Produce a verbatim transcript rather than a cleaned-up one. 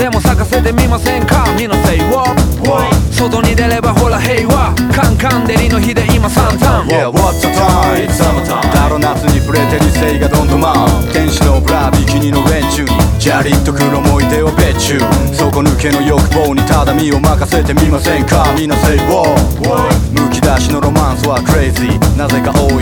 でも咲かせてみませんか。みのせいを外に出ればほら平和、カンカン照りの日で今サンタン Yeah, what's the time? It's summertime だろ夏に触れて理性がどんどん舞う。天使のブラビキニの連中にじゃりっとくる思い出を別注。底抜けの欲望にただ身を任せてみませんか。みなせいをむき出しのロマンスはクレイジー、なぜか多い